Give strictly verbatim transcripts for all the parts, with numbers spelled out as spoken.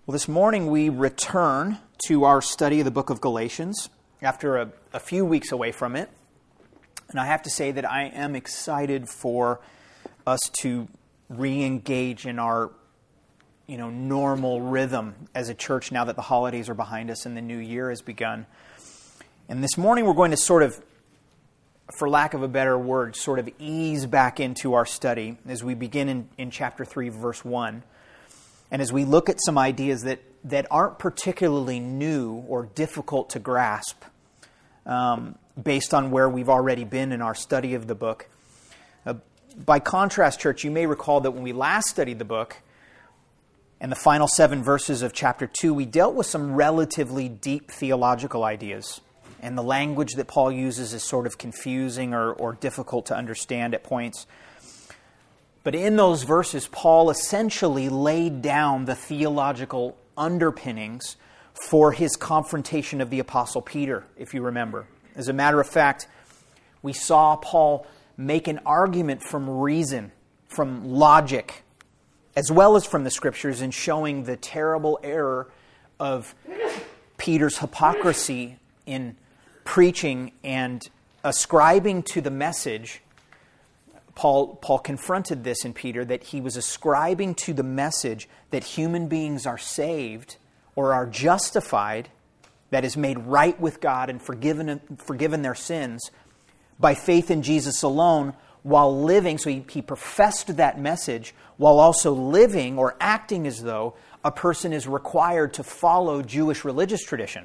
Well, this morning we return to our study of the book of Galatians after a, a few weeks away from it. And I have to say that I am excited for us to re-engage in our you know, normal rhythm as a church now that the holidays are behind us and the new year has begun. And this morning we're going to sort of, for lack of a better word, sort of ease back into our study as we begin in, in chapter three, verse one. And as we look at some ideas that, that aren't particularly new or difficult to grasp um, based on where we've already been in our study of the book. Uh, by contrast, church, you may recall that when we last studied the book, and the final seven verses of chapter two, we dealt with some relatively deep theological ideas. And the language that Paul uses is sort of confusing or, or difficult to understand at points. But in those verses, Paul essentially laid down the theological underpinnings for his confrontation of the Apostle Peter, if you remember. As a matter of fact, we saw Paul make an argument from reason, from logic, as well as from the Scriptures, in showing the terrible error of Peter's hypocrisy in preaching and ascribing to the message. Paul, Paul confronted this in Peter, that he was ascribing to the message that human beings are saved or are justified, that is made right with God and forgiven, forgiven their sins by faith in Jesus alone, while living, so he, he professed that message, while also living or acting as though a person is required to follow Jewish religious tradition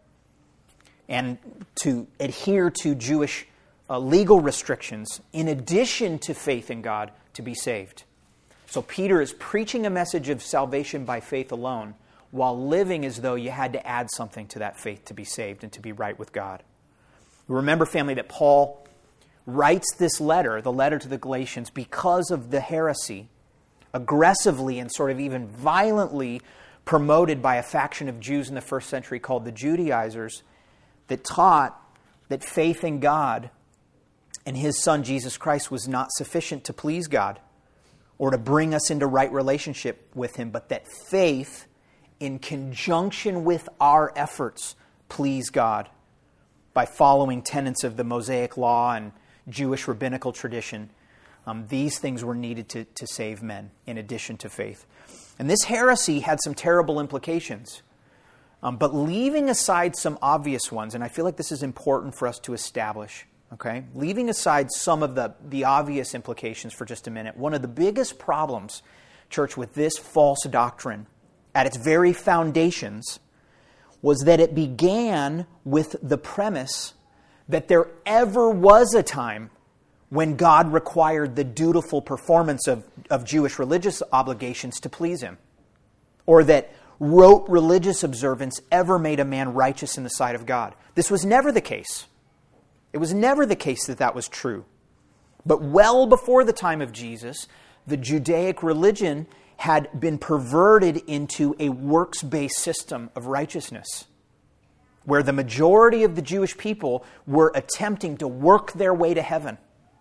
and to adhere to Jewish uh, legal restrictions in addition to faith in God to be saved. So Peter is preaching a message of salvation by faith alone, while living as though you had to add something to that faith to be saved and to be right with God. Remember, family, that Paul writes this letter, the letter to the Galatians, because of the heresy, aggressively and sort of even violently promoted by a faction of Jews in the first century called the Judaizers, that taught that faith in God and His Son Jesus Christ was not sufficient to please God or to bring us into right relationship with Him, but that faith, in conjunction with our efforts, please God by following tenets of the Mosaic Law and Jewish rabbinical tradition. Um, these things were needed to, to save men in addition to faith. And this heresy had some terrible implications. Um, but leaving aside some obvious ones, and I feel like this is important for us to establish, okay? Leaving aside some of the, the obvious implications for just a minute, one of the biggest problems, church, with this false doctrine at its very foundations was that it began with the premise that there ever was a time when God required the dutiful performance of, of Jewish religious obligations to please Him, or that rote religious observance ever made a man righteous in the sight of God. This was never the case. It was never the case that that was true. But well before the time of Jesus, the Judaic religion had been perverted into a works-based system of righteousness, where the majority of the Jewish people were attempting to work their way to heaven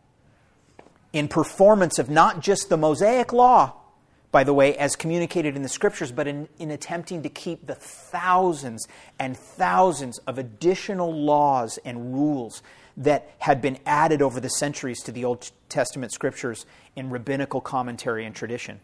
in performance of not just the Mosaic Law, by the way, as communicated in the Scriptures, but in, in attempting to keep the thousands and thousands of additional laws and rules that had been added over the centuries to the Old Testament Scriptures in rabbinical commentary and tradition.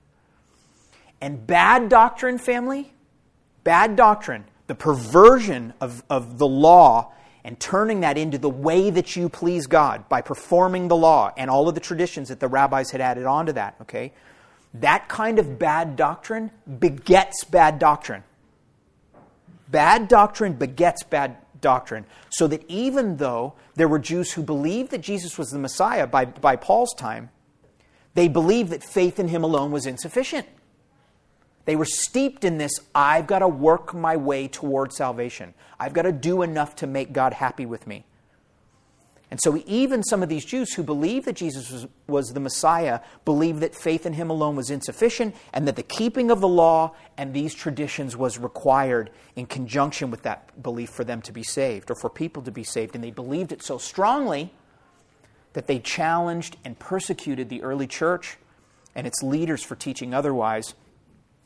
And bad doctrine, family, bad doctrine, the perversion of, of the law and turning that into the way that you please God by performing the law and all of the traditions that the rabbis had added onto that, okay? That kind of bad doctrine begets bad doctrine. Bad doctrine begets bad doctrine. So that even though there were Jews who believed that Jesus was the Messiah by, by Paul's time, they believed that faith in Him alone was insufficient. They were steeped in this, I've got to work my way toward salvation. I've got to do enough to make God happy with me. And so even some of these Jews who believed that Jesus was, was the Messiah believed that faith in Him alone was insufficient and that the keeping of the law and these traditions was required in conjunction with that belief for them to be saved or for people to be saved. And they believed it so strongly that they challenged and persecuted the early church and its leaders for teaching otherwise.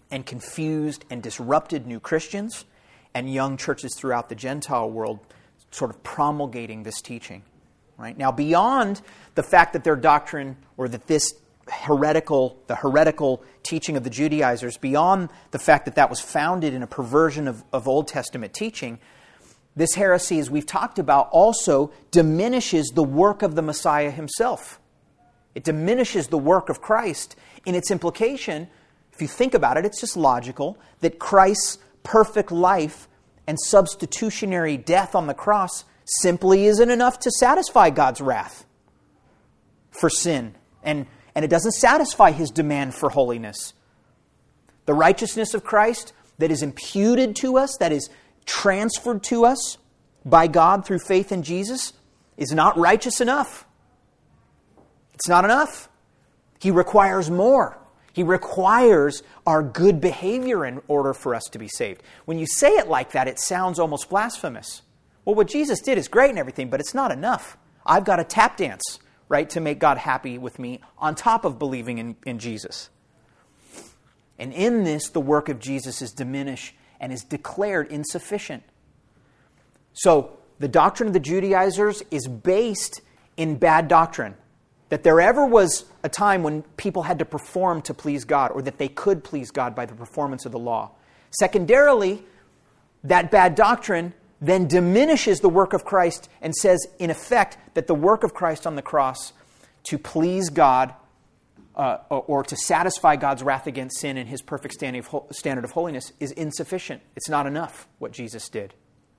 and confused and disrupted new Christians and young churches throughout the Gentile world sort of promulgating this teaching. Right? Now, beyond the fact that their doctrine, or that this heretical, the heretical teaching of the Judaizers, beyond the fact that that was founded in a perversion of, of Old Testament teaching, this heresy, as we've talked about, also diminishes the work of the Messiah himself. It diminishes the work of Christ in its implication. If you think about it, it's just logical that Christ's perfect life and substitutionary death on the cross simply isn't enough to satisfy God's wrath for sin. And, and it doesn't satisfy his demand for holiness. The righteousness of Christ that is imputed to us, that is transferred to us by God through faith in Jesus, is not righteous enough. It's not enough. He requires more. He requires our good behavior in order for us to be saved. When you say it like that, it sounds almost blasphemous. Well, what Jesus did is great and everything, but it's not enough. I've got to tap dance, right, to make God happy with me on top of believing in, in Jesus. And in this, the work of Jesus is diminished and is declared insufficient. So, the doctrine of the Judaizers is based in bad doctrine. That there ever was a time when people had to perform to please God, or that they could please God by the performance of the law. Secondarily, that bad doctrine then diminishes the work of Christ and says, in effect, that the work of Christ on the cross to please God uh, or to satisfy God's wrath against sin and his perfect standing of, standard of holiness is insufficient. It's not enough, what Jesus did.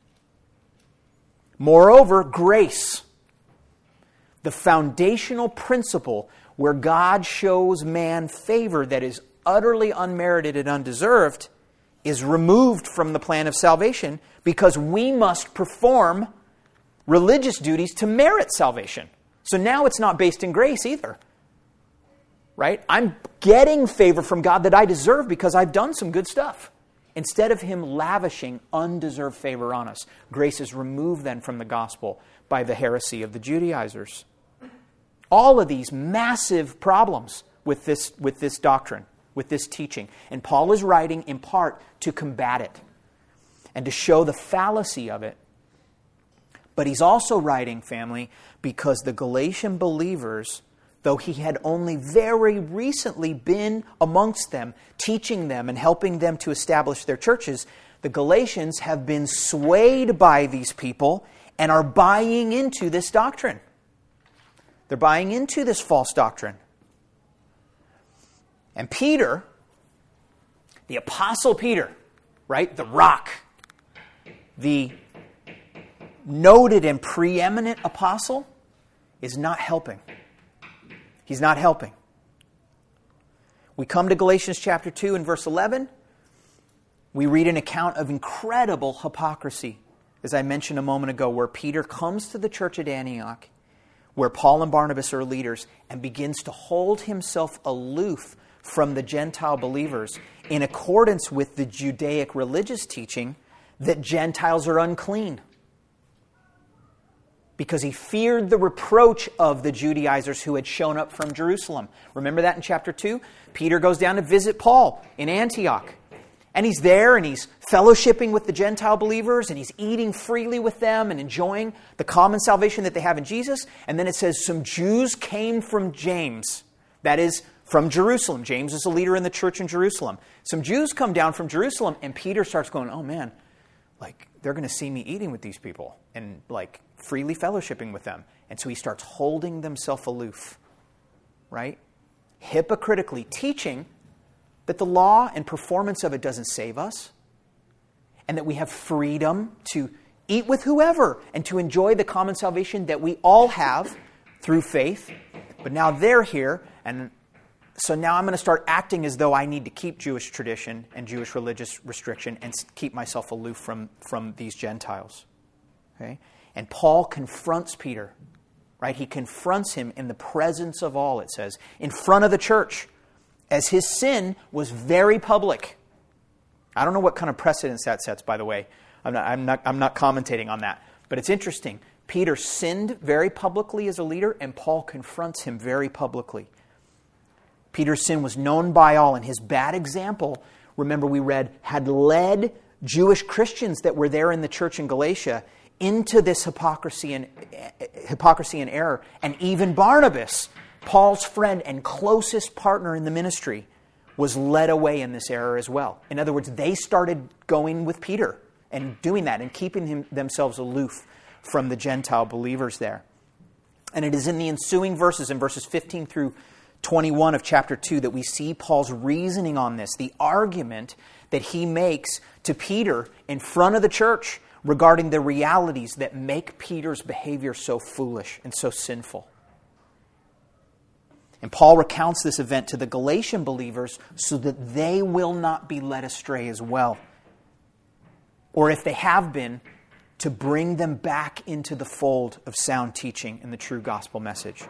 Moreover, grace, the foundational principle where God shows man favor that is utterly unmerited and undeserved, is removed from the plan of salvation because we must perform religious duties to merit salvation. So now it's not based in grace either. Right? I'm getting favor from God that I deserve because I've done some good stuff. Instead of him lavishing undeserved favor on us, grace is removed then from the gospel by the heresy of the Judaizers. All of these massive problems with this, with this doctrine, with this teaching. And Paul is writing in part to combat it and to show the fallacy of it. But he's also writing, family, because the Galatian believers, though he had only very recently been amongst them, teaching them and helping them to establish their churches, the Galatians have been swayed by these people and are buying into this doctrine. They're buying into this false doctrine. And Peter, the Apostle Peter, right, the rock, the noted and preeminent apostle, is not helping. He's not helping. We come to Galatians chapter two and verse eleven. We read an account of incredible hypocrisy, as I mentioned a moment ago, where Peter comes to the church at Antioch, where Paul and Barnabas are leaders, and begins to hold himself aloof from the Gentile believers in accordance with the Judaic religious teaching that Gentiles are unclean. Because he feared the reproach of the Judaizers who had shown up from Jerusalem. Remember that in chapter two? Peter goes down to visit Paul in Antioch. And he's there and he's fellowshipping with the Gentile believers and he's eating freely with them and enjoying the common salvation that they have in Jesus. And then it says some Jews came from James. That is, from Jerusalem. James is a leader in the church in Jerusalem. Some Jews come down from Jerusalem and Peter starts going, oh man, like they're going to see me eating with these people and like freely fellowshipping with them. And so he starts holding himself aloof, right? Hypocritically teaching that the law and performance of it doesn't save us, and that we have freedom to eat with whoever and to enjoy the common salvation that we all have through faith. But now they're here, and so now I'm going to start acting as though I need to keep Jewish tradition and Jewish religious restriction and keep myself aloof from, from these Gentiles. Okay? And Paul confronts Peter, right? He confronts him in the presence of all, it says, in front of the church, as his sin was very public. I don't know what kind of precedence that sets, by the way. I'm not, I'm not, I'm not commentating on that. But it's interesting. Peter sinned very publicly as a leader, and Paul confronts him very publicly. Peter's sin was known by all, and his bad example remember we read, had led Jewish Christians that were there in the church in Galatia into this hypocrisy and hypocrisy and error. And even Barnabas, Paul's friend and closest partner in the ministry, was led away in this error as well. In other words, they started going with Peter and doing that and keeping him, themselves aloof from the Gentile believers there. And it is in the ensuing verses, in verses fifteen through twenty-one of chapter two, that we see Paul's reasoning on this, the argument that he makes to Peter in front of the church regarding the realities that make Peter's behavior so foolish and so sinful. And Paul recounts this event to the Galatian believers so that they will not be led astray as well. Or if they have been, to bring them back into the fold of sound teaching and the true gospel message.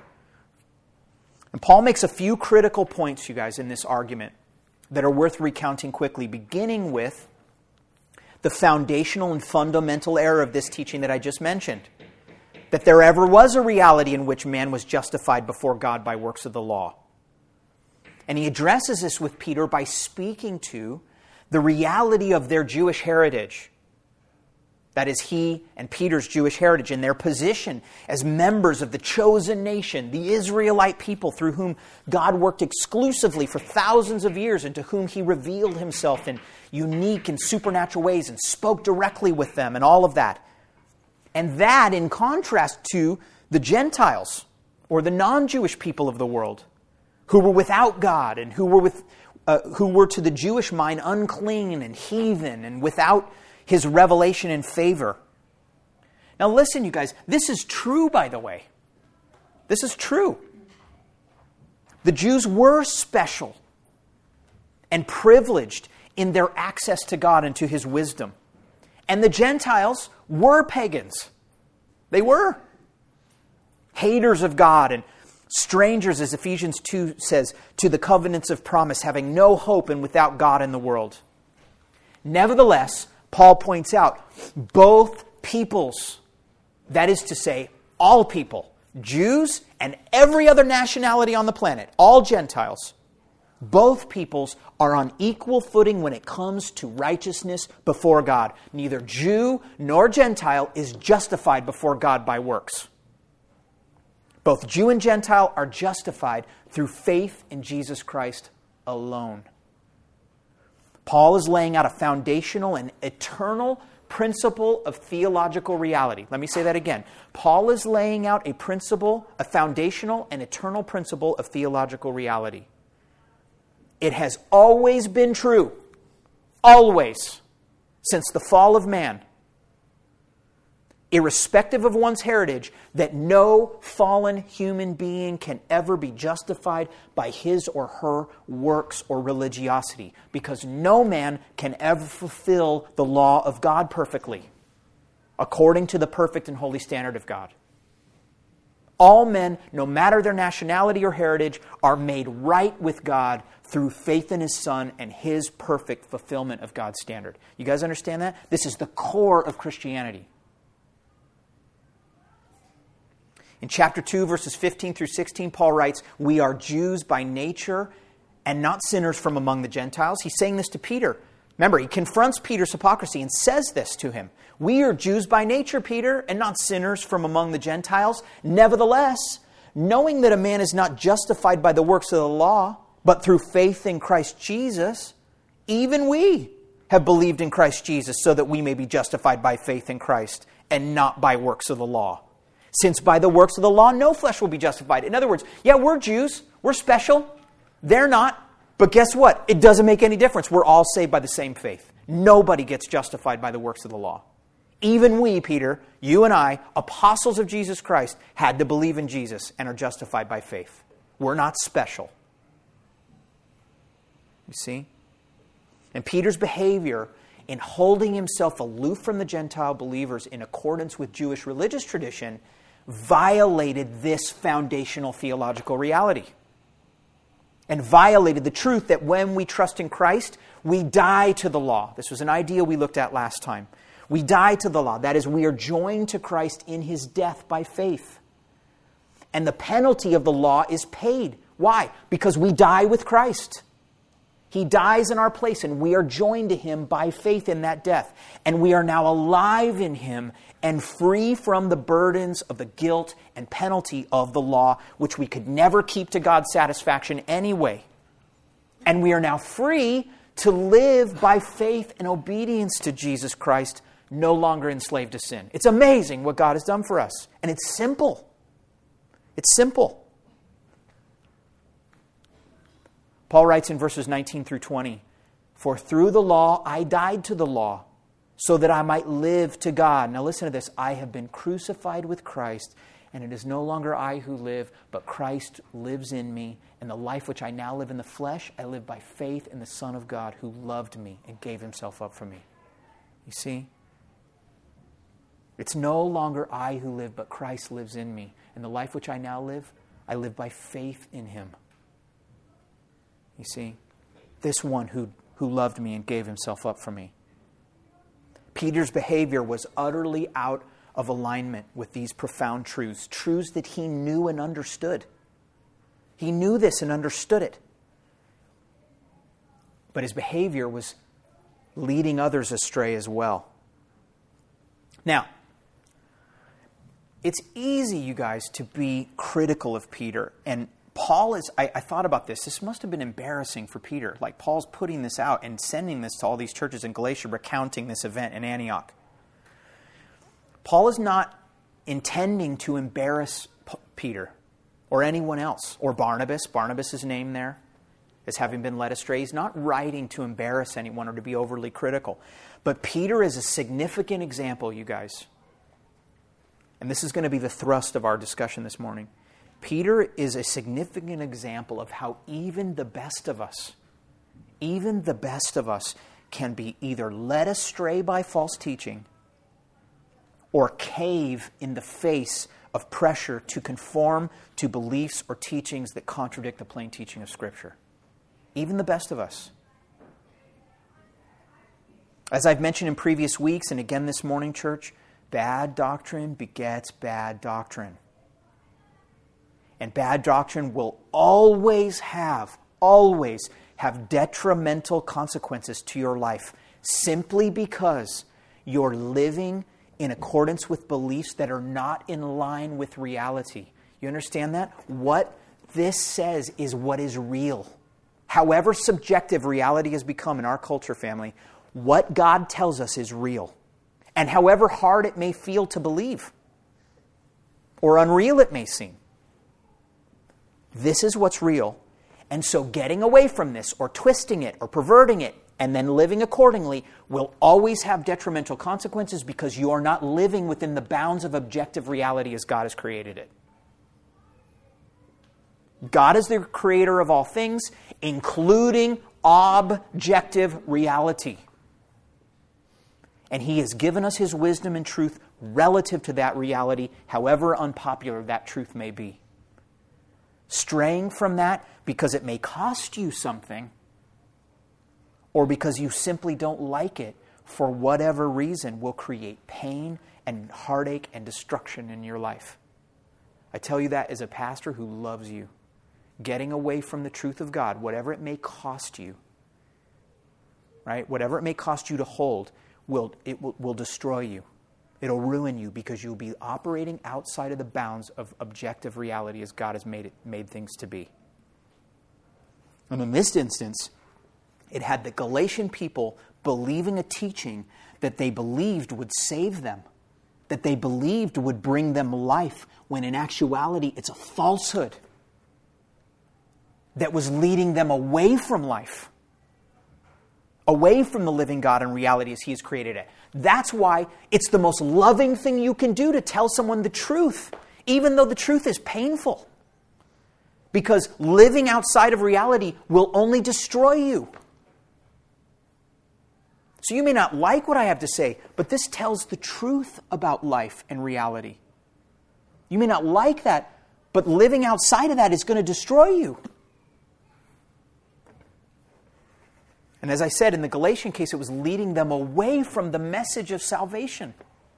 And Paul makes a few critical points, you guys, in this argument that are worth recounting quickly, beginning with the foundational and fundamental error of this teaching that I just mentioned. That there ever was a reality in which man was justified before God by works of the law. And he addresses this with Peter by speaking to the reality of their Jewish heritage. That is, he and Peter's Jewish heritage and their position as members of the chosen nation, the Israelite people through whom God worked exclusively for thousands of years and to whom he revealed himself in unique and supernatural ways and spoke directly with them and all of that. And that in contrast to the Gentiles or the non-Jewish people of the world who were without God and who were with, uh, who were to the Jewish mind unclean and heathen and without His revelation and favor. Now listen, you guys, this is true, by the way. This is true. The Jews were special and privileged in their access to God and to His wisdom. And the Gentiles were pagans. They were. Haters of God and strangers, as Ephesians two says, to the covenants of promise, having no hope and without God in the world. Nevertheless, Paul points out, both peoples, that is to say, all people, Jews and every other nationality on the planet, all Gentiles, both peoples are on equal footing when it comes to righteousness before God. Neither Jew nor Gentile is justified before God by works. Both Jew and Gentile are justified through faith in Jesus Christ alone. Paul is laying out a foundational and eternal principle of theological reality. Let me say that again. Paul is laying out a principle, a foundational and eternal principle of theological reality. It has always been true, always, since the fall of man, irrespective of one's heritage, that no fallen human being can ever be justified by his or her works or religiosity, because no man can ever fulfill the law of God perfectly, according to the perfect and holy standard of God. All men, no matter their nationality or heritage, are made right with God through faith in His Son and His perfect fulfillment of God's standard. You guys understand that? This is the core of Christianity. In chapter two, verses fifteen through sixteen, Paul writes, "We are Jews by nature and not sinners from among the Gentiles." He's saying this to Peter. Remember, he confronts Peter's hypocrisy and says this to him. "We are Jews by nature, Peter, and not sinners from among the Gentiles. Nevertheless, knowing that a man is not justified by the works of the law, but through faith in Christ Jesus, even we have believed in Christ Jesus so that we may be justified by faith in Christ and not by works of the law. Since by the works of the law, no flesh will be justified." In other words, yeah, we're Jews. We're special. They're not. But guess what? It doesn't make any difference. We're all saved by the same faith. Nobody gets justified by the works of the law. Even we, Peter, you and I, apostles of Jesus Christ, had to believe in Jesus and are justified by faith. We're not special. You see? And Peter's behavior in holding himself aloof from the Gentile believers in accordance with Jewish religious tradition violated this foundational theological reality. And violated the truth that when we trust in Christ, we die to the law. This was an idea we looked at last time. We die to the law. That is, we are joined to Christ in His death by faith. And the penalty of the law is paid. Why? Because we die with Christ. He dies in our place, and we are joined to him by faith in that death. And we are now alive in him and free from the burdens of the guilt and penalty of the law, which we could never keep to God's satisfaction anyway. And we are now free to live by faith and obedience to Jesus Christ, no longer enslaved to sin. It's amazing what God has done for us. And it's simple. It's simple. Paul writes in verses nineteen through twenty, "For through the law I died to the law, so that I might live to God." Now listen to this. "I have been crucified with Christ, and it is no longer I who live, but Christ lives in me. And the life which I now live in the flesh, I live by faith in the Son of God who loved me and gave himself up for me." You see? It's no longer I who live, but Christ lives in me. And the life which I now live, I live by faith in him. You see? This one who, who loved me and gave himself up for me. Peter's behavior was utterly out of alignment with these profound truths, truths that he knew and understood. He knew this and understood it. But his behavior was leading others astray as well. Now, it's easy, you guys, to be critical of Peter. And Paul is, I, I thought about this. This must have been embarrassing for Peter. Like, Paul's putting this out and sending this to all these churches in Galatia, recounting this event in Antioch. Paul is not intending to embarrass P- Peter or anyone else, or Barnabas. Barnabas is named there as having been led astray. He's not writing to embarrass anyone or to be overly critical. But Peter is a significant example, you guys. And this is going to be the thrust of our discussion this morning. Peter is a significant example of how even the best of us, even the best of us can be either led astray by false teaching or cave in the face of pressure to conform to beliefs or teachings that contradict the plain teaching of Scripture. Even the best of us. As I've mentioned in previous weeks and again this morning, church, bad doctrine begets bad doctrine. And bad doctrine will always have, always have detrimental consequences to your life simply because you're living in accordance with beliefs that are not in line with reality. You understand that? What this says is what is real. However subjective reality has become in our culture, family, what God tells us is real. And however hard it may feel to believe, or unreal it may seem, this is what's real. And so getting away from this, or twisting it, or perverting it, and then living accordingly will always have detrimental consequences because you are not living within the bounds of objective reality as God has created it. God is the creator of all things, including objective reality. And He has given us His wisdom and truth relative to that reality, however unpopular that truth may be. Straying from that because it may cost you something, or because you simply don't like it for whatever reason, will create pain and heartache and destruction in your life. I tell you that as a pastor who loves you. Getting away from the truth of God, whatever it may cost you, right? Whatever it may cost you to hold, will it will, will destroy you. It'll ruin you because you'll be operating outside of the bounds of objective reality as God has made it, made things to be. And in this instance, it had the Galatian people believing a teaching that they believed would save them, that they believed would bring them life, when in actuality it's a falsehood that was leading them away from life, away from the living God and reality as He has created it. That's why it's the most loving thing you can do to tell someone the truth, even though the truth is painful. Because living outside of reality will only destroy you. So you may not like what I have to say, but this tells the truth about life and reality. You may not like that, but living outside of that is going to destroy you. And as I said, in the Galatian case, it was leading them away from the message of salvation.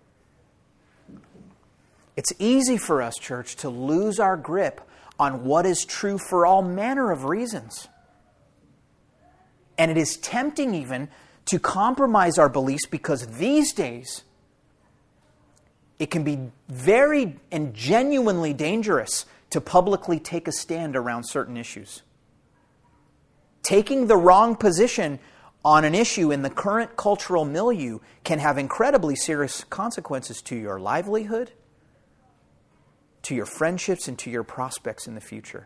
It's easy for us, church, to lose our grip on what is true for all manner of reasons. And it is tempting even to compromise our beliefs because these days it can be very and genuinely dangerous to publicly take a stand around certain issues. Taking the wrong position on an issue in the current cultural milieu can have incredibly serious consequences to your livelihood, to your friendships, and to your prospects in the future.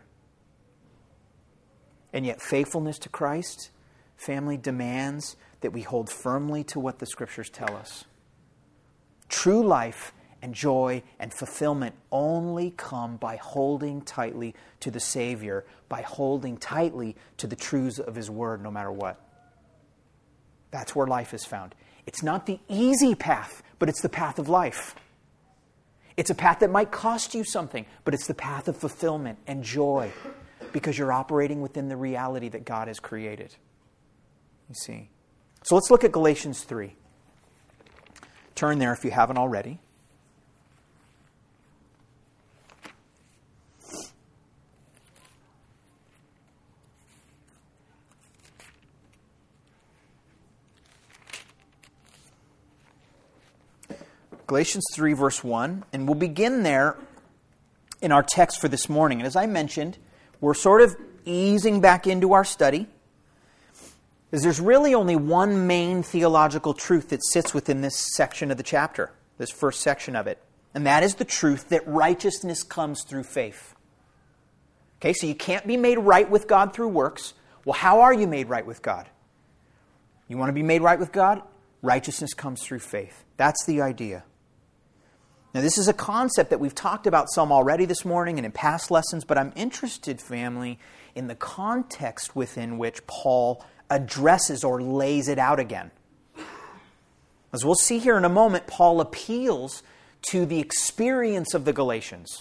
And yet faithfulness to Christ, family, demands that we hold firmly to what the Scriptures tell us. True life and joy and fulfillment only come by holding tightly to the Savior, by holding tightly to the truths of His Word no matter what. That's where life is found. It's not the easy path, but it's the path of life. It's a path that might cost you something, but it's the path of fulfillment and joy because you're operating within the reality that God has created. You see. So let's look at Galatians three. Turn there if you haven't already. Galatians three, verse one, and we'll begin there in our text for this morning. And as I mentioned, we're sort of easing back into our study, because there's really only one main theological truth that sits within this section of the chapter, this first section of it, and that is the truth that righteousness comes through faith. Okay, so you can't be made right with God through works. Well, how are you made right with God? You want to be made right with God? Righteousness comes through faith. That's the idea. Now, this is a concept that we've talked about some already this morning and in past lessons, but I'm interested, family, in the context within which Paul addresses or lays it out again. As we'll see here in a moment, Paul appeals to the experience of the Galatians,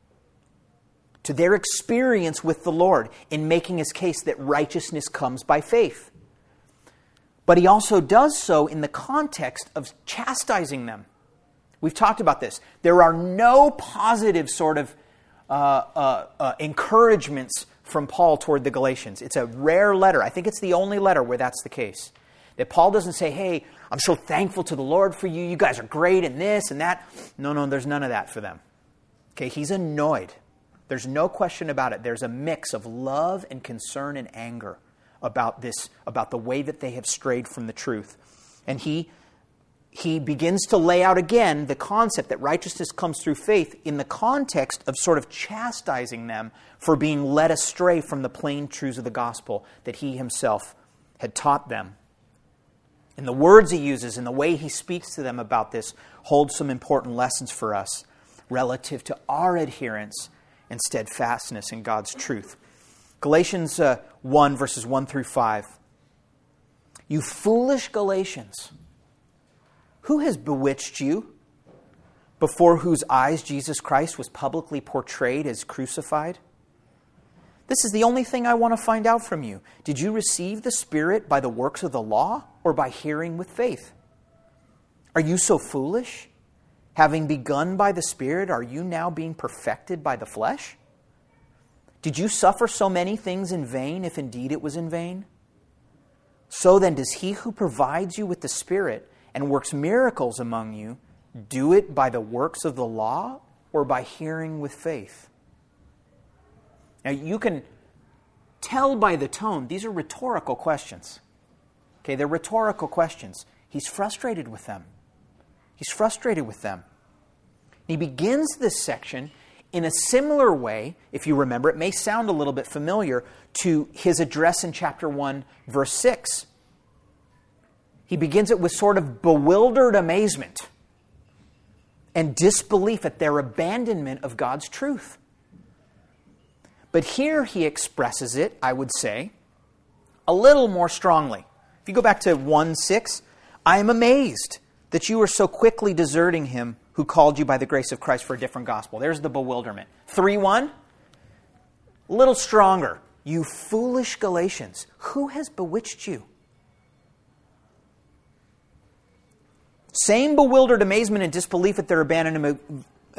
to their experience with the Lord in making his case that righteousness comes by faith. But he also does so in the context of chastising them. We've talked about this. There are no positive sort of uh, uh, uh, encouragements from Paul toward the Galatians. It's a rare letter. I think it's the only letter where that's the case. That Paul doesn't say, hey, I'm so thankful to the Lord for you. You guys are great in this and that. No, no, there's none of that for them. Okay, he's annoyed. There's no question about it. There's a mix of love and concern and anger about this, about the way that they have strayed from the truth. And he he begins to lay out again the concept that righteousness comes through faith in the context of sort of chastising them for being led astray from the plain truths of the gospel that he himself had taught them. And the words he uses and the way he speaks to them about this hold some important lessons for us relative to our adherence and steadfastness in God's truth. Galatians uh, one, verses one through five. You foolish Galatians, who has bewitched you, before whose eyes Jesus Christ was publicly portrayed as crucified? This is the only thing I want to find out from you. Did you receive the Spirit by the works of the law or by hearing with faith? Are you so foolish? Having begun by the Spirit, are you now being perfected by the flesh? Did you suffer so many things in vain, if indeed it was in vain? So then does he who provides you with the Spirit and works miracles among you do it by the works of the law or by hearing with faith? Now you can tell by the tone, these are rhetorical questions. Okay, they're rhetorical questions. He's frustrated with them. He's frustrated with them. He begins this section in a similar way, if you remember, it may sound a little bit familiar to his address in chapter one, verse six. He begins it with sort of bewildered amazement and disbelief at their abandonment of God's truth. But here he expresses it, I would say, a little more strongly. If you go back to one six, I am amazed that you are so quickly deserting him who called you by the grace of Christ for a different gospel. There's the bewilderment. three one, a little stronger. You foolish Galatians, who has bewitched you? Same bewildered amazement and disbelief at their abandonment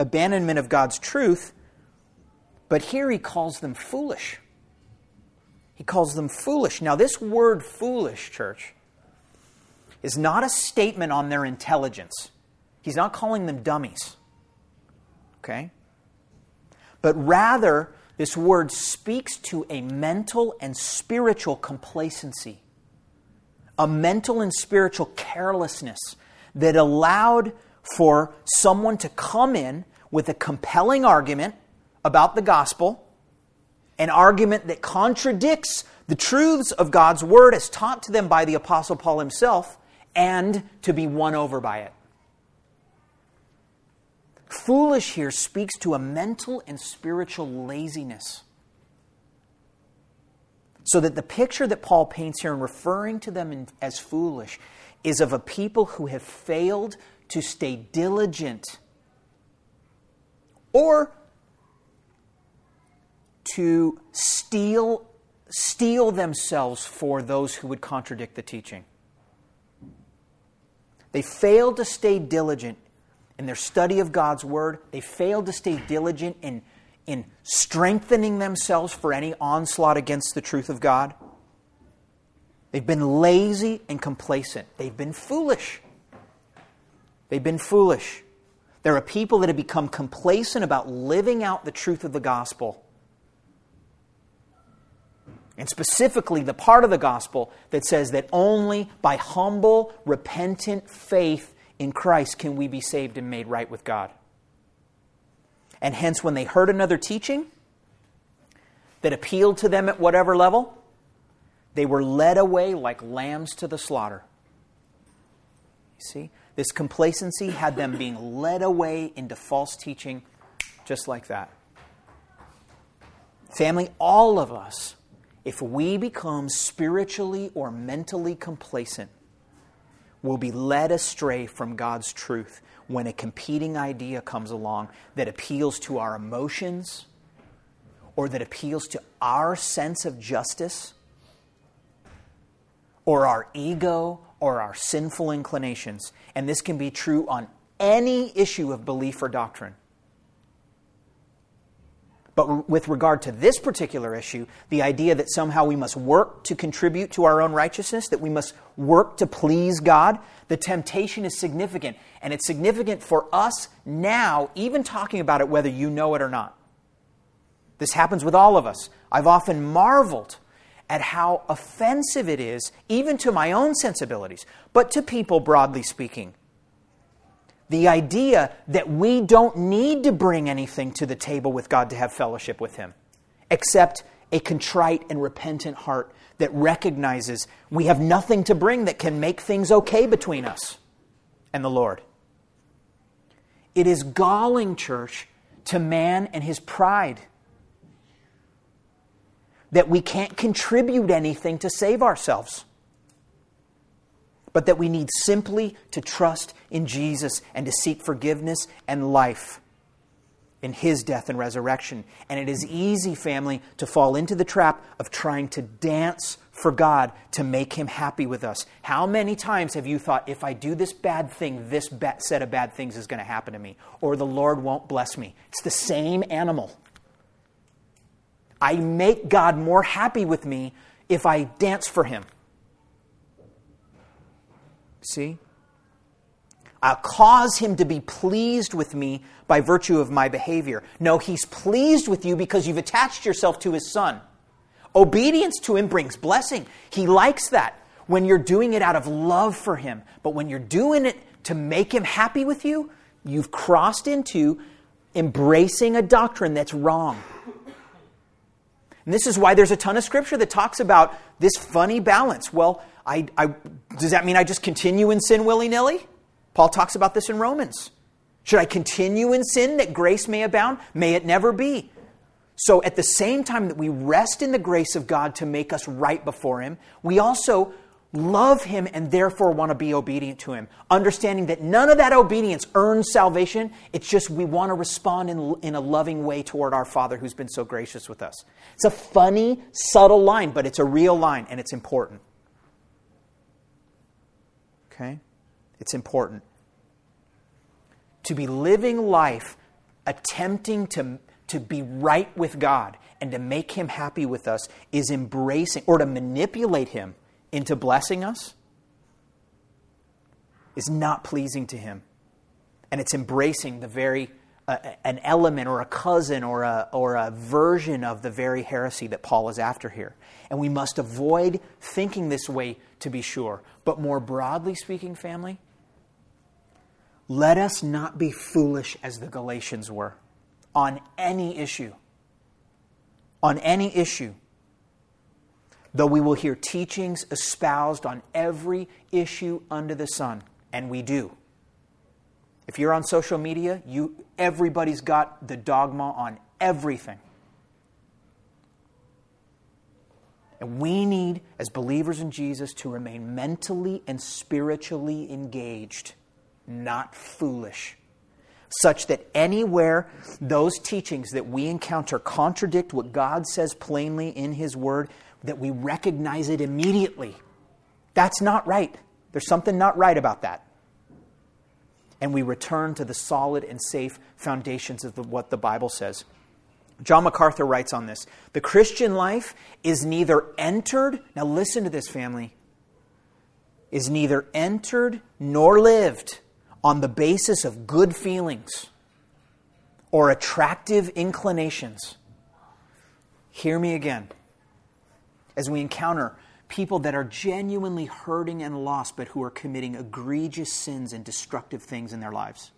of God's truth, but here he calls them foolish. He calls them foolish. Now, this word foolish, church, is not a statement on their intelligence. He's not calling them dummies. Okay? But rather, this word speaks to a mental and spiritual complacency, a mental and spiritual carelessness that allowed for someone to come in with a compelling argument about the gospel, an argument that contradicts the truths of God's Word as taught to them by the Apostle Paul himself, and to be won over by it. Foolish here speaks to a mental and spiritual laziness. So that the picture that Paul paints here in referring to them in, as foolish is of a people who have failed to stay diligent or to steel, steel themselves for those who would contradict the teaching. They failed to stay diligent in their study of God's Word. They failed to stay diligent in, in strengthening themselves for any onslaught against the truth of God. They've been lazy and complacent. They've been foolish. They've been foolish. There are people that have become complacent about living out the truth of the gospel. And specifically the part of the gospel that says that only by humble, repentant faith in Christ can we be saved and made right with God. And hence, when they heard another teaching that appealed to them at whatever level, they were led away like lambs to the slaughter. You see? This complacency had them being led away into false teaching just like that. Family, all of us, if we become spiritually or mentally complacent, will be led astray from God's truth when a competing idea comes along that appeals to our emotions or that appeals to our sense of justice or our ego or our sinful inclinations. And this can be true on any issue of belief or doctrine. But with regard to this particular issue, the idea that somehow we must work to contribute to our own righteousness, that we must work to please God, the temptation is significant. And it's significant for us now, even talking about it whether you know it or not. This happens with all of us. I've often marveled at how offensive it is, even to my own sensibilities, but to people broadly speaking. The idea that we don't need to bring anything to the table with God to have fellowship with Him, except a contrite and repentant heart that recognizes we have nothing to bring that can make things okay between us and the Lord. It is galling, church, to man and his pride that we can't contribute anything to save ourselves, but that we need simply to trust in Jesus and to seek forgiveness and life in His death and resurrection. And it is easy, family, to fall into the trap of trying to dance for God to make Him happy with us. How many times have you thought, if I do this bad thing, this bad set of bad things is going to happen to me, or the Lord won't bless me? It's the same animal. I make God more happy with me if I dance for Him. See? I'll cause Him to be pleased with me by virtue of my behavior. No, He's pleased with you because you've attached yourself to His Son. Obedience to Him brings blessing. He likes that when you're doing it out of love for Him. But when you're doing it to make Him happy with you, you've crossed into embracing a doctrine that's wrong. And this is why there's a ton of scripture that talks about this funny balance. Well, I, I, does that mean I just continue in sin willy-nilly? Paul talks about this in Romans. Should I continue in sin that grace may abound? May it never be. So at the same time that we rest in the grace of God to make us right before Him, we also love Him and therefore want to be obedient to Him. Understanding that none of that obedience earns salvation. It's just we want to respond in, in a loving way toward our Father who's been so gracious with us. It's a funny, subtle line, but it's a real line and it's important. Okay? It's important. To be living life attempting to, to be right with God and to make him happy with us is embracing, or to manipulate him into blessing us, is not pleasing to him. And it's embracing the very, uh, an element or a cousin or a, or a version of the very heresy that Paul is after here. And we must avoid thinking this way, to be sure. But more broadly speaking, family, let us not be foolish as the Galatians were on any issue. On any issue. Though we will hear teachings espoused on every issue under the sun. And we do. If you're on social media, you everybody's got the dogma on everything. And we need, as believers in Jesus, to remain mentally and spiritually engaged, not foolish, such that anywhere those teachings that we encounter contradict what God says plainly in His Word, that we recognize it immediately. That's not right. There's something not right about that. And we return to the solid and safe foundations of the, what the Bible says. John MacArthur writes on this: the Christian life is neither entered, now listen to this, family, is neither entered nor lived on the basis of good feelings or attractive inclinations. Hear me again. As we encounter people that are genuinely hurting and lost, but who are committing egregious sins and destructive things in their lives.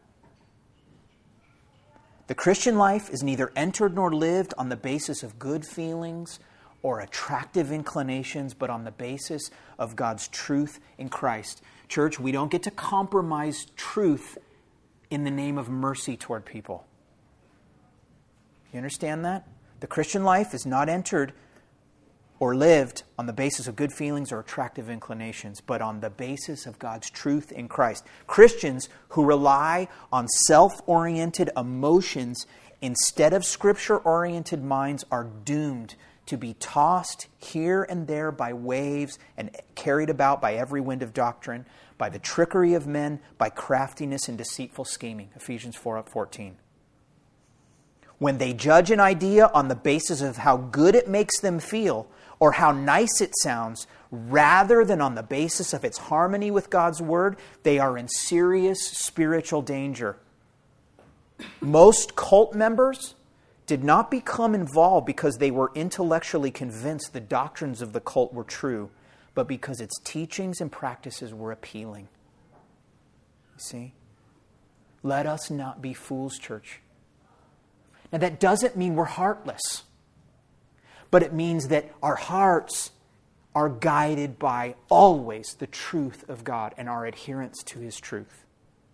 The Christian life is neither entered nor lived on the basis of good feelings or attractive inclinations, but on the basis of God's truth in Christ. Church, we don't get to compromise truth in the name of mercy toward people. You understand that? The Christian life is not entered or lived on the basis of good feelings or attractive inclinations, but on the basis of God's truth in Christ. Christians who rely on self-oriented emotions instead of Scripture-oriented minds are doomed to be tossed here and there by waves and carried about by every wind of doctrine, by the trickery of men, by craftiness and deceitful scheming. Ephesians four fourteen. When they judge an idea on the basis of how good it makes them feel or how nice it sounds, rather than on the basis of its harmony with God's Word, they are in serious spiritual danger. Most cult members did not become involved because they were intellectually convinced the doctrines of the cult were true, but because its teachings and practices were appealing. You see? Let us not be fools, church. Now, that doesn't mean we're heartless, but it means that our hearts are guided by always the truth of God and our adherence to His truth.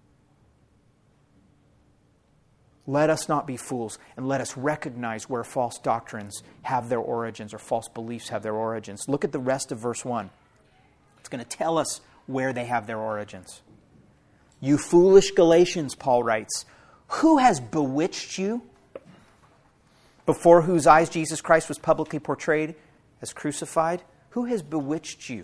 Let us not be fools, and let us recognize where false doctrines have their origins or false beliefs have their origins. Look at the rest of verse one. It's going to tell us where they have their origins. You foolish Galatians, Paul writes, who has bewitched you? Before whose eyes Jesus Christ was publicly portrayed as crucified? Who has bewitched you?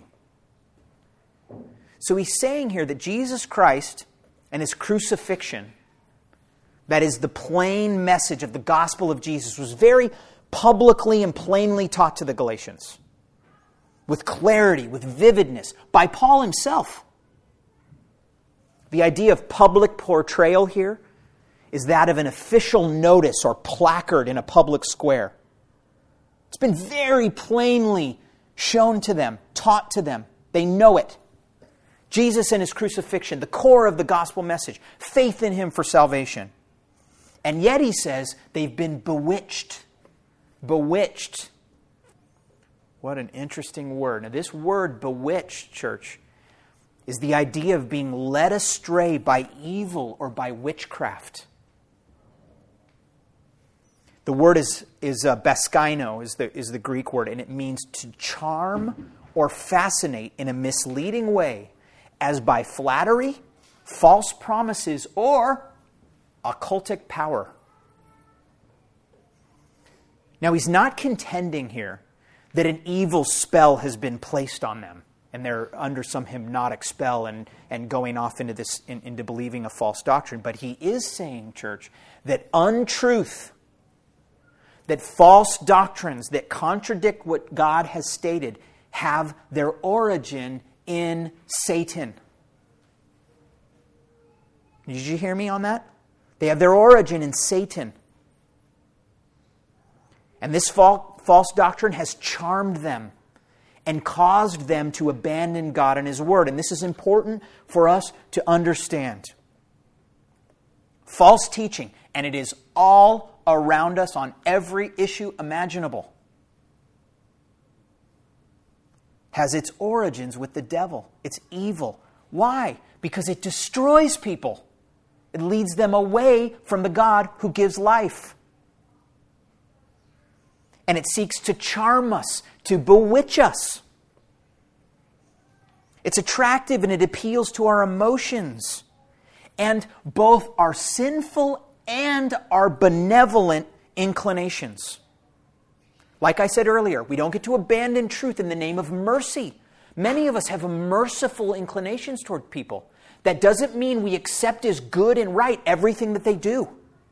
So he's saying here that Jesus Christ and His crucifixion, that is the plain message of the gospel of Jesus, was very publicly and plainly taught to the Galatians. With clarity, with vividness, by Paul himself. The idea of public portrayal here is that of an official notice or placard in a public square. It's been very plainly shown to them, taught to them. They know it. Jesus and His crucifixion, the core of the gospel message, faith in Him for salvation. And yet he says they've been bewitched. Bewitched. What an interesting word. Now this word bewitched, church, is the idea of being led astray by evil or by witchcraft. The word is, is uh, baskaino, is the, is the Greek word, and it means to charm or fascinate in a misleading way, as by flattery, false promises, or occultic power. Now, he's not contending here that an evil spell has been placed on them, and they're under some hypnotic spell and, and going off into this in, into believing a false doctrine. But he is saying, church, that untruth, that false doctrines that contradict what God has stated have their origin in Satan. Did you hear me on that? They have their origin in Satan. And this false doctrine has charmed them and caused them to abandon God and His Word. And this is important for us to understand. False teaching, and it is all around us on every issue imaginable, has its origins with the devil. It's evil. Why? Because it destroys people. It leads them away from the God who gives life. And it seeks to charm us, to bewitch us. It's attractive and it appeals to our emotions. And both our sinful and our benevolent inclinations. Like I said earlier, we don't get to abandon truth in the name of mercy. Many of us have merciful inclinations toward people. That doesn't mean we accept as good and right everything that they do.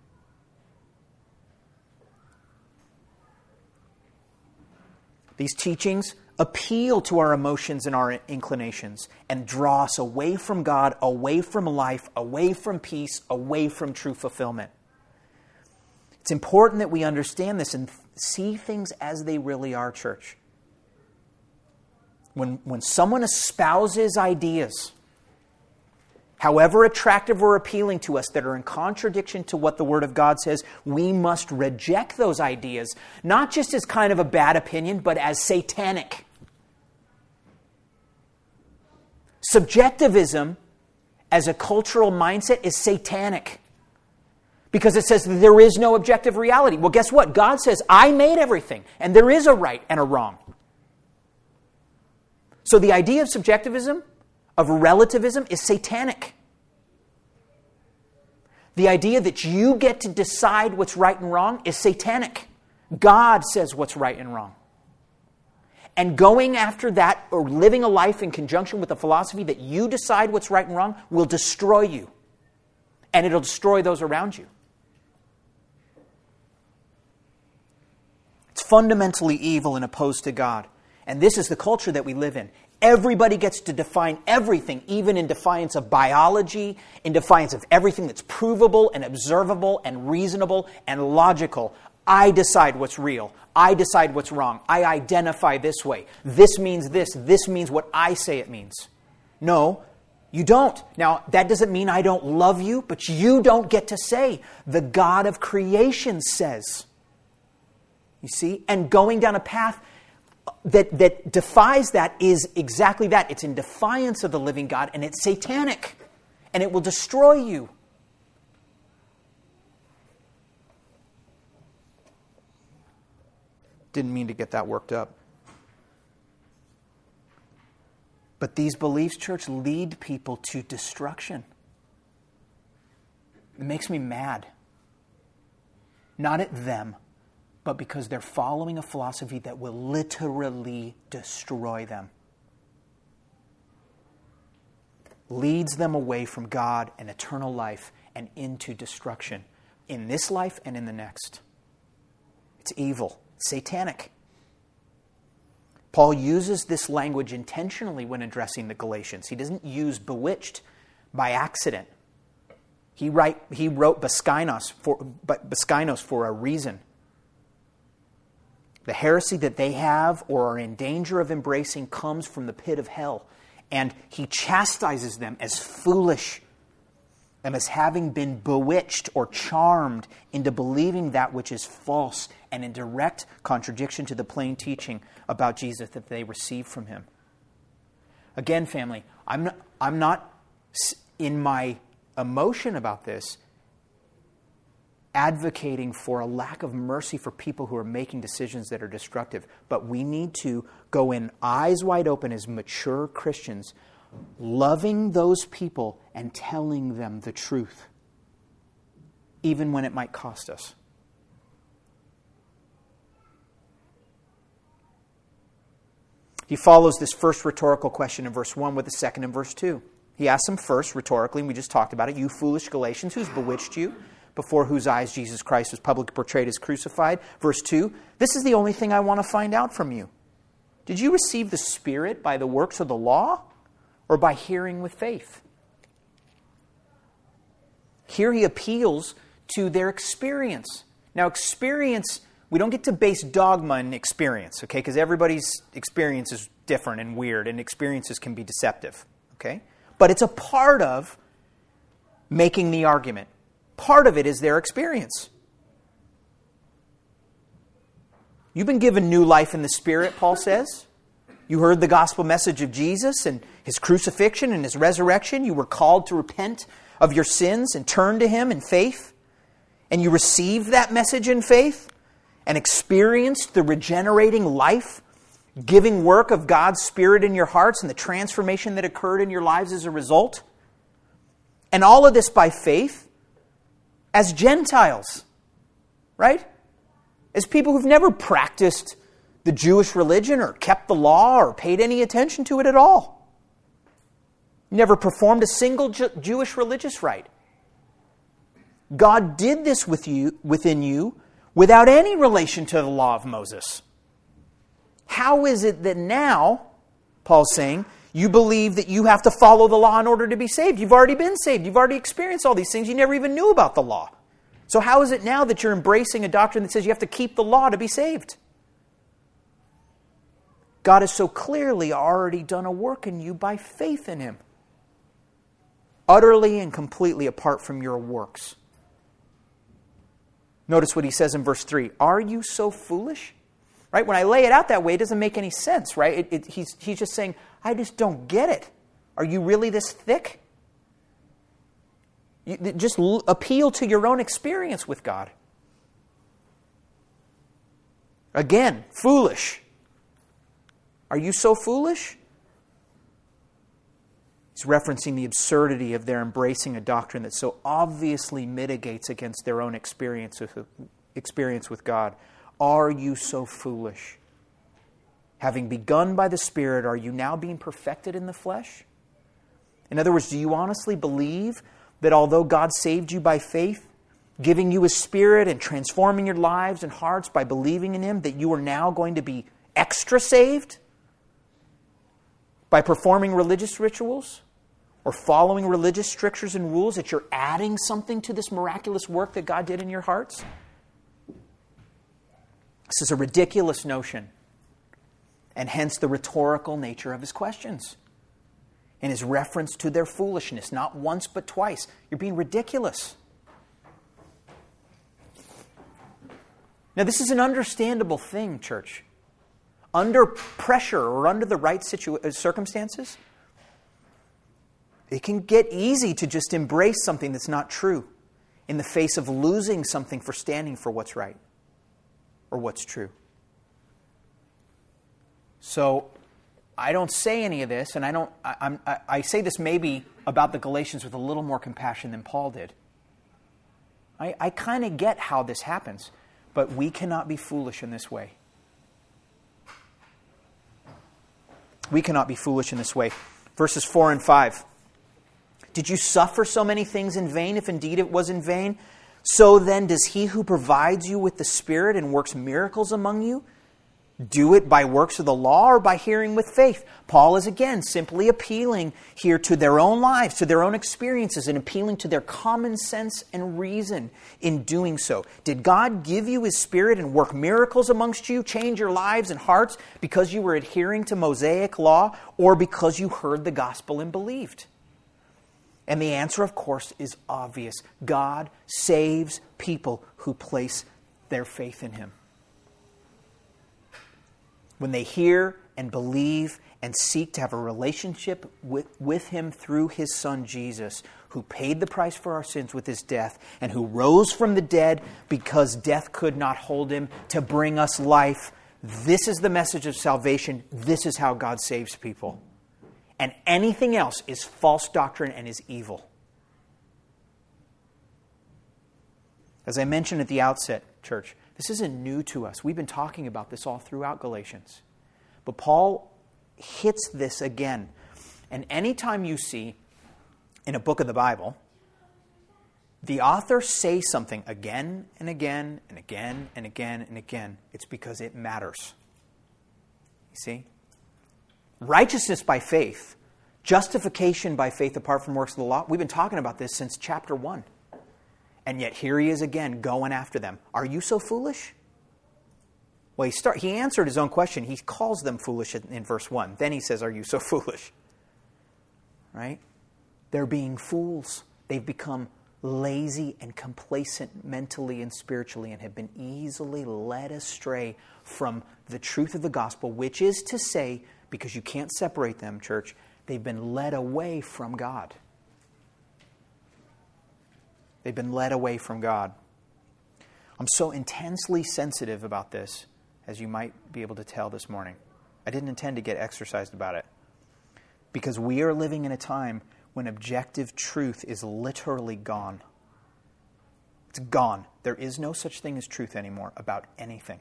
These teachings appeal to our emotions and our inclinations and draw us away from God, away from life, away from peace, away from true fulfillment. It's important that we understand this and see things as they really are, church. When, when someone espouses ideas, however attractive or appealing to us, that are in contradiction to what the Word of God says, we must reject those ideas, not just as kind of a bad opinion, but as satanic. Subjectivism as a cultural mindset is satanic. Because it says that there is no objective reality. Well, guess what? God says, I made everything, and there is a right and a wrong. So the idea of subjectivism, of relativism, is satanic. The idea that you get to decide what's right and wrong is satanic. God says what's right and wrong. And going after that, or living a life in conjunction with a philosophy that you decide what's right and wrong, will destroy you. And it'll destroy those around you. It's fundamentally evil and opposed to God. And this is the culture that we live in. Everybody gets to define everything, even in defiance of biology, in defiance of everything that's provable and observable and reasonable and logical. I decide what's real. I decide what's wrong. I identify this way. This means this. This means what I say it means. No, you don't. Now, that doesn't mean I don't love you, but you don't get to say, the God of creation says. You see? And going down a path that, that defies that is exactly that. It's in defiance of the living God, and it's satanic. And it will destroy you. Didn't mean to get that worked up. But these beliefs, church, lead people to destruction. It makes me mad. Not at them, but because they're following a philosophy that will literally destroy them. Leads them away from God and eternal life and into destruction in this life and in the next. It's evil. Satanic. Paul uses this language intentionally when addressing the Galatians. He doesn't use bewitched by accident. He, write, he wrote Baskinos for, Baskinos for a reason. The heresy that they have or are in danger of embracing comes from the pit of hell. And he chastises them as foolish and as having been bewitched or charmed into believing that which is false and in direct contradiction to the plain teaching about Jesus that they received from him. Again, family, I'm not, I'm not in my emotion about this advocating for a lack of mercy for people who are making decisions that are destructive. But we need to go in eyes wide open as mature Christians, loving those people and telling them the truth, even when it might cost us. He follows this first rhetorical question in verse one with the second in verse two. He asks them first, rhetorically, and we just talked about it, you foolish Galatians, who's bewitched you? before whose eyes Jesus Christ was publicly portrayed as crucified. Verse two, this is the only thing I want to find out from you. Did you receive the Spirit by the works of the law or by hearing with faith? Here he appeals to their experience. Now, experience, we don't get to base dogma on experience, okay? Because everybody's experience is different and weird, and experiences can be deceptive, okay? But it's a part of making the argument. Part of it is their experience. You've been given new life in the Spirit, Paul says. You heard the gospel message of Jesus and His crucifixion and His resurrection. You were called to repent of your sins and turn to Him in faith. And you received that message in faith and experienced the regenerating life, giving work of God's Spirit in your hearts and the transformation that occurred in your lives as a result. And all of this by faith as Gentiles, right? As people who've never practiced the Jewish religion or kept the law or paid any attention to it at all. Never performed a single Ju- Jewish religious rite. God did this with you, within you without any relation to the law of Moses. How is it that now, Paul's saying, you believe that you have to follow the law in order to be saved? You've already been saved. You've already experienced all these things. You never even knew about the law. So how is it now that you're embracing a doctrine that says you have to keep the law to be saved? God has so clearly already done a work in you by faith in Him. Utterly and completely apart from your works. Notice what he says in verse three. Are you so foolish? Right? When I lay it out that way, it doesn't make any sense, right? It, it, he's, he's just saying, I just don't get it. Are you really this thick? You, just l- appeal to your own experience with God. Again, foolish. Are you so foolish? He's referencing the absurdity of their embracing a doctrine that so obviously mitigates against their own experience with, experience with God. Are you so foolish? Having begun by the Spirit, are you now being perfected in the flesh? In other words, do you honestly believe that although God saved you by faith, giving you His Spirit and transforming your lives and hearts by believing in Him, that you are now going to be extra saved by performing religious rituals or following religious strictures and rules, that you're adding something to this miraculous work that God did in your hearts? This is a ridiculous notion, and hence the rhetorical nature of his questions and his reference to their foolishness, not once but twice. You're being ridiculous. Now, this is an understandable thing, church. Under pressure or under the right situ- circumstances, it can get easy to just embrace something that's not true in the face of losing something for standing for what's right or what's true. So, I don't say any of this, and I don't. I, I'm, I, I say this maybe about the Galatians with a little more compassion than Paul did. I, I kind of get how this happens, but we cannot be foolish in this way. We cannot be foolish in this way. Verses four and five. Did you suffer so many things in vain, if indeed it was in vain? So then does He who provides you with the Spirit and works miracles among you do it by works of the law or by hearing with faith? Paul is again simply appealing here to their own lives, to their own experiences, and appealing to their common sense and reason in doing so. Did God give you His Spirit and work miracles amongst you, change your lives and hearts because you were adhering to Mosaic law, or because you heard the gospel and believed? And the answer, of course, is obvious. God saves people who place their faith in Him. When they hear and believe and seek to have a relationship with, with Him through His Son Jesus, who paid the price for our sins with His death and who rose from the dead because death could not hold Him to bring us life, this is the message of salvation. This is how God saves people. And anything else is false doctrine and is evil. As I mentioned at the outset, church, this isn't new to us. We've been talking about this all throughout Galatians. But Paul hits this again. And anytime you see in a book of the Bible the author say something again and again and again and again and again, it's because it matters. You see? Righteousness by faith, justification by faith apart from works of the law. We've been talking about this since chapter one. And yet here he is again going after them. Are you so foolish? Well, he, start, he answered his own question. He calls them foolish in, in verse one. Then he says, are you so foolish? Right? They're being fools. They've become lazy and complacent mentally and spiritually and have been easily led astray from the truth of the gospel, which is to say, because you can't separate them, church, they've been led away from God. They've been led away from God. I'm so intensely sensitive about this, as you might be able to tell this morning. I didn't intend to get exercised about it. Because we are living in a time when objective truth is literally gone. It's gone. There is no such thing as truth anymore about anything.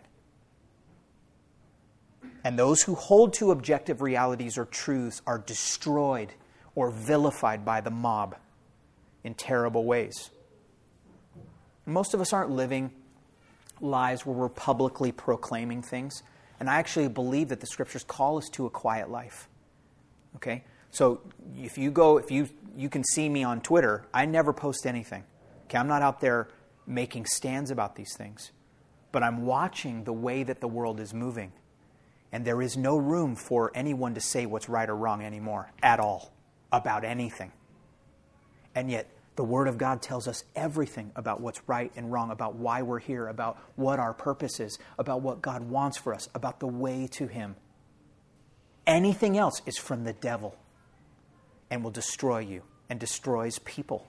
And those who hold to objective realities or truths are destroyed or vilified by the mob in terrible ways. Most of us aren't living lives where we're publicly proclaiming things. And I actually believe that the Scriptures call us to a quiet life. Okay? So if you go, if you you can see me on Twitter, I never post anything. Okay, I'm not out there making stands about these things. But I'm watching the way that the world is moving. And there is no room for anyone to say what's right or wrong anymore, at all, about anything. And yet, the Word of God tells us everything about what's right and wrong, about why we're here, about what our purpose is, about what God wants for us, about the way to Him. Anything else is from the devil and will destroy you and destroys people.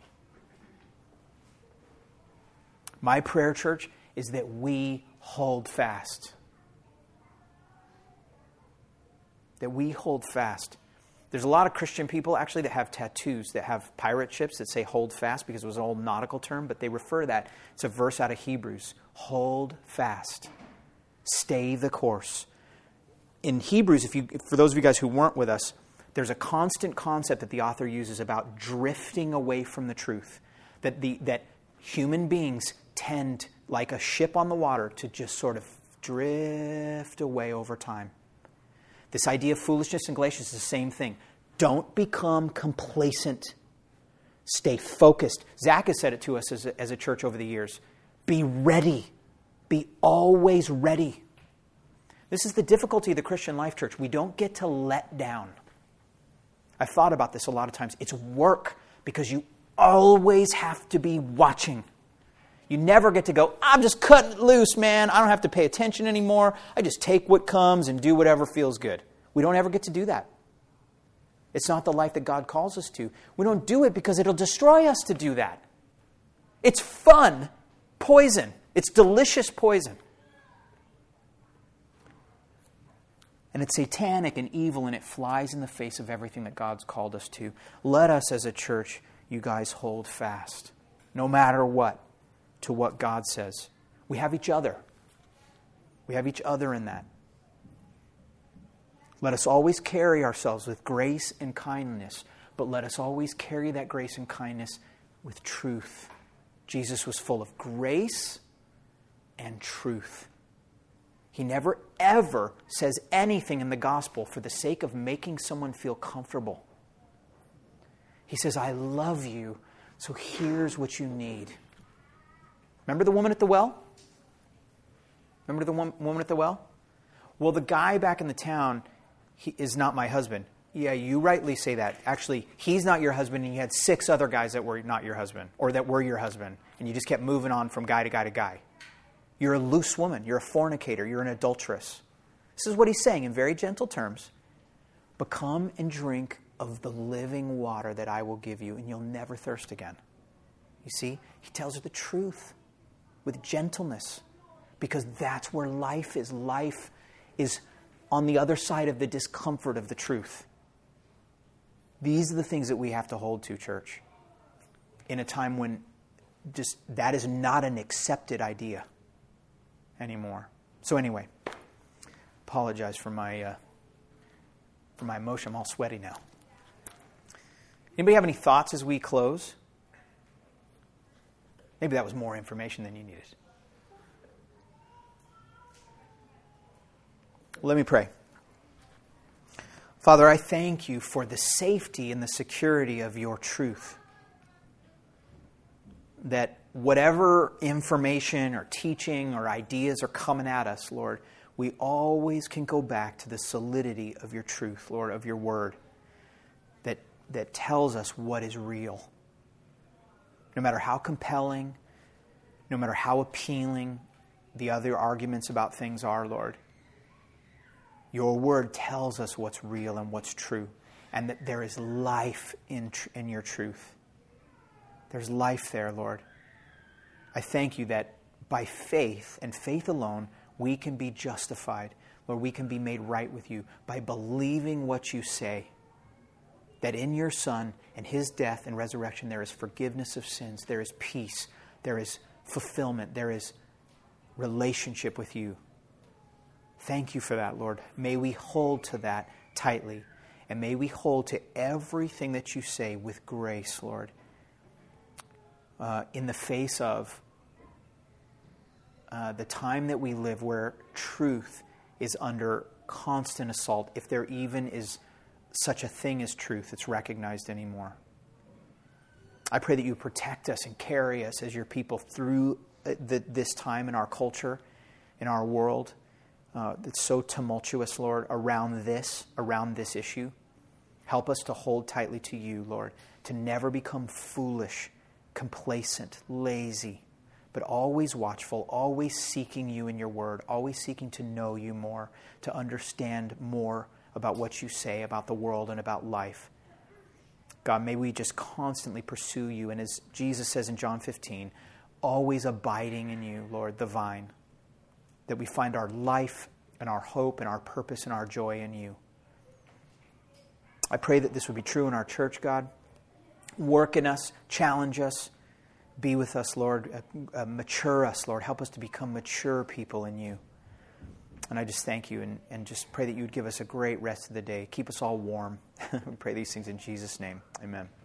My prayer, church, is that we hold fast. That we hold fast. There's a lot of Christian people actually that have tattoos that have pirate ships that say hold fast because it was an old nautical term, but they refer to that. It's a verse out of Hebrews. Hold fast. Stay the course. In Hebrews, if you, for those of you guys who weren't with us, there's a constant concept that the author uses about drifting away from the truth. That the that human beings tend, like a ship on the water, to just sort of drift away over time. This idea of foolishness in Galatians is the same thing. Don't become complacent. Stay focused. Zach has said it to us as a, as a church over the years. Be ready. Be always ready. This is the difficulty of the Christian life, church. We don't get to let down. I've thought about this a lot of times. It's work because you always have to be watching. You never get to go, I'm just cutting it loose, man. I don't have to pay attention anymore. I just take what comes and do whatever feels good. We don't ever get to do that. It's not the life that God calls us to. We don't do it because it'll destroy us to do that. It's fun poison. It's delicious poison. And it's satanic and evil, and it flies in the face of everything that God's called us to. Let us as a church, you guys, hold fast, no matter what, to what God says. We have each other. We have each other in that. Let us always carry ourselves with grace and kindness, but let us always carry that grace and kindness with truth. Jesus was full of grace and truth. He never, ever says anything in the gospel for the sake of making someone feel comfortable. He says, I love you, so here's what you need. Remember the woman at the well? Remember the woman at the well? Well, the guy back in the town he is not my husband. Yeah, you rightly say that. Actually, he's not your husband, and you had six other guys that were not your husband, or that were your husband, and you just kept moving on from guy to guy to guy. You're a loose woman. You're a fornicator. You're an adulteress. This is what he's saying in very gentle terms. But come and drink of the living water that I will give you, and you'll never thirst again. You see, he tells her the truth with gentleness, because that's where life is. Life is on the other side of the discomfort of the truth. These are the things that we have to hold to, church, in a time when just that is not an accepted idea anymore. So anyway, apologize for my uh, for my emotion. I'm all sweaty now. Anybody have any thoughts as we close? Maybe that was more information than you needed. Let me pray. Father, I thank you for the safety and the security of your truth. That whatever information or teaching or ideas are coming at us, Lord, we always can go back to the solidity of your truth, Lord, of your word, that, that tells us what is real. No matter how compelling, no matter how appealing the other arguments about things are, Lord, your word tells us what's real and what's true, and that there is life in, tr- in your truth. There's life there, Lord. I thank you that by faith and faith alone, we can be justified. Lord, we can be made right with you by believing what you say. That in your Son and his death and resurrection, there is forgiveness of sins, there is peace, there is fulfillment, there is relationship with you. Thank you for that, Lord. May we hold to that tightly. And may we hold to everything that you say with grace, Lord. Uh, in the face of uh, the time that we live where truth is under constant assault, if there even is such a thing as truth that's recognized anymore. I pray that you protect us and carry us as your people through the, this time in our culture, in our world, uh, that's so tumultuous, Lord, around this, around this issue. Help us to hold tightly to you, Lord, to never become foolish, complacent, lazy, but always watchful, always seeking you in your word, always seeking to know you more, to understand more about what you say about the world and about life. God, may we just constantly pursue you, and as Jesus says in John fifteen, always abiding in you, Lord, the vine, that we find our life and our hope and our purpose and our joy in you. I pray that this would be true in our church, God. Work in us, challenge us, be with us, Lord. Uh, uh, mature us, Lord. Help us to become mature people in you. And I just thank you and, and just pray that you would give us a great rest of the day. Keep us all warm. We pray these things in Jesus' name. Amen.